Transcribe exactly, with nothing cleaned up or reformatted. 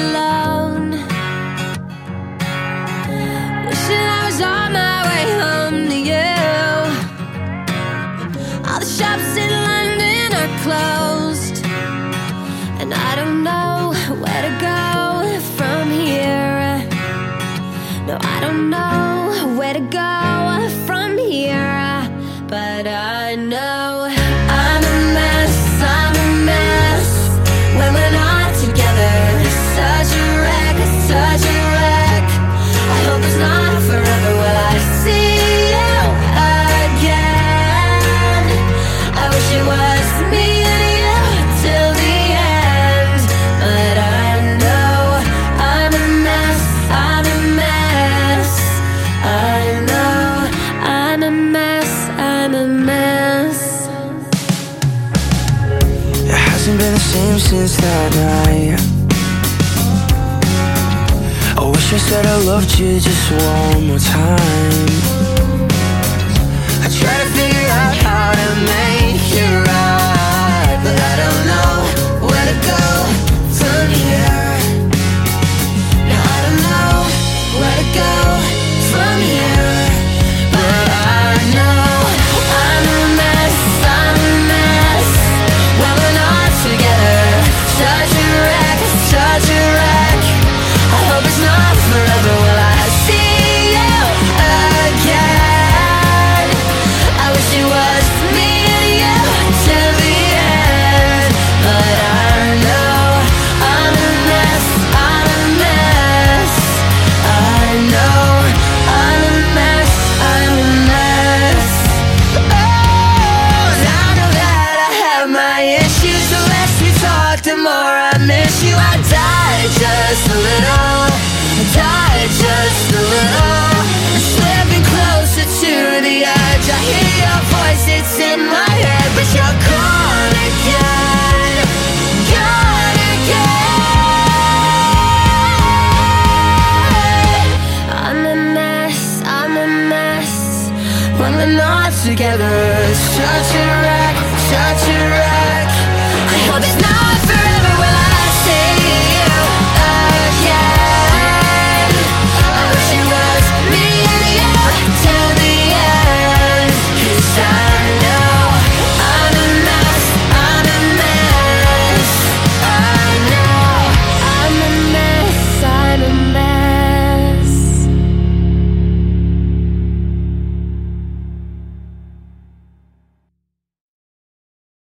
alone. Wishing I was on my way home to you. All the shops in London are closed, and I don't know where to go from here. No, I don't know where to go from here, but I know I'm a mess, I'm a mess when we're not together. Such a wreck, such a wreck. I hope it's not forever. Will I see you again? I wish it was me and you till the end, but I know I'm a mess, I'm a mess. I know I'm a mess, I'm a mess. It hasn't been the same since that night. I wish I said I loved you just one more time. I try to figure out how to make it right, but I don't know where to go from here. No, I don't know where to go from here, but I know I'm a mess, I'm a mess when we're not together. Such a wreck, such a wreck. I hope it's not forever. Will I see you again? I wish it was me and you till the end, but I know I'm a mess, I'm a mess. I know I'm a mess, I'm a mess. Oh, I know that I have my issues. The less we talk, the more I miss you. I die just a little, I die just a little. I'm slipping closer to the edge. I hear your voice, it's in my head, but you're gone again, gone again. I'm a mess, I'm a mess when we're not together. Such a wreck, such a wreck.